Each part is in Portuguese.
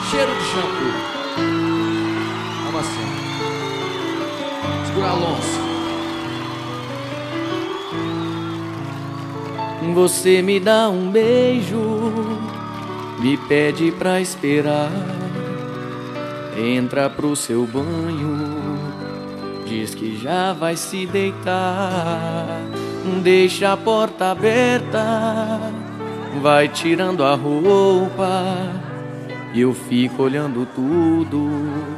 cheiro de shampoo. Amassando. Segura, Alonso. Você me dá um beijo, me pede pra esperar, entra pro seu banho, diz que já vai se deitar, deixa a porta aberta, vai tirando a roupa e eu fico olhando tudo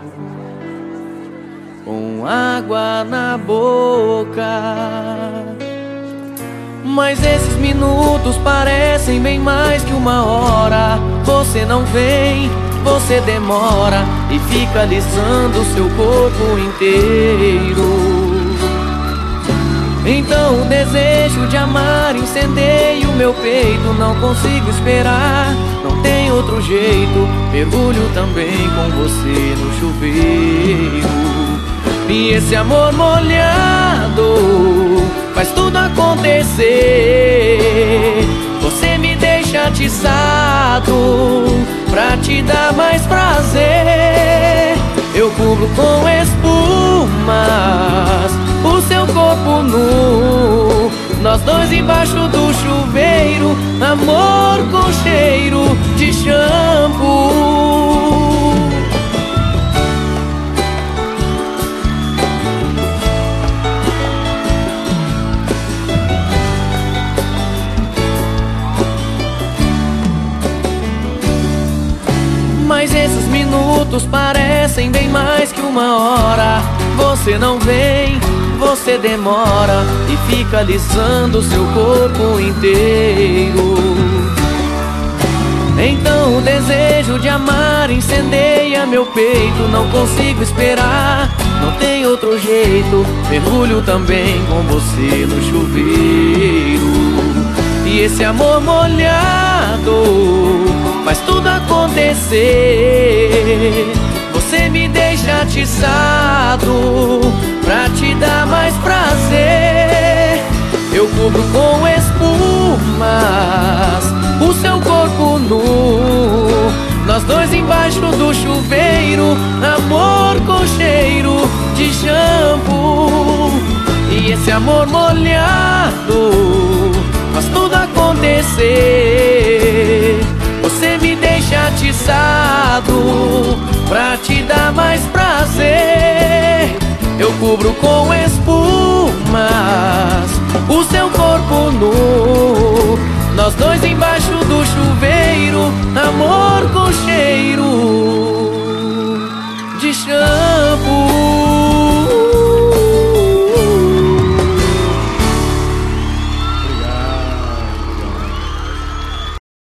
com água na boca. Mas esses minutos parecem bem mais que uma hora. Você não vem, você demora e fica alisando o seu corpo inteiro. Então o desejo de amar incendeia o meu peito. Não consigo esperar, não tem outro jeito. Mergulho também com você no chuveiro. E esse amor molhado faz tudo acontecer. Você me deixa atiçado pra te dar mais prazer. Eu cubro com espumas o seu corpo nu, nós dois embaixo do chuveiro, amor com cheiro de shampoo. Mas esses minutos parecem bem mais que uma hora. Você não vem, você demora e fica alisando o seu corpo inteiro. Então o desejo de amar incendeia meu peito. Não consigo esperar, não tem outro jeito. Mergulho também com você no chuveiro. E esse amor molhado faz tudo acontecer. Você me deixa atiçado pra te dar mais prazer. Eu cubro com espumas o seu corpo nu, nós dois embaixo do chuveiro, amor com cheiro de shampoo. E esse amor molhado faz tudo acontecer. Você me deixa atiçado pra te dar mais prazer. Eu cubro com espumas o seu corpo nu, nós dois embaixo do chuveiro, amor com cheiro de shampoo.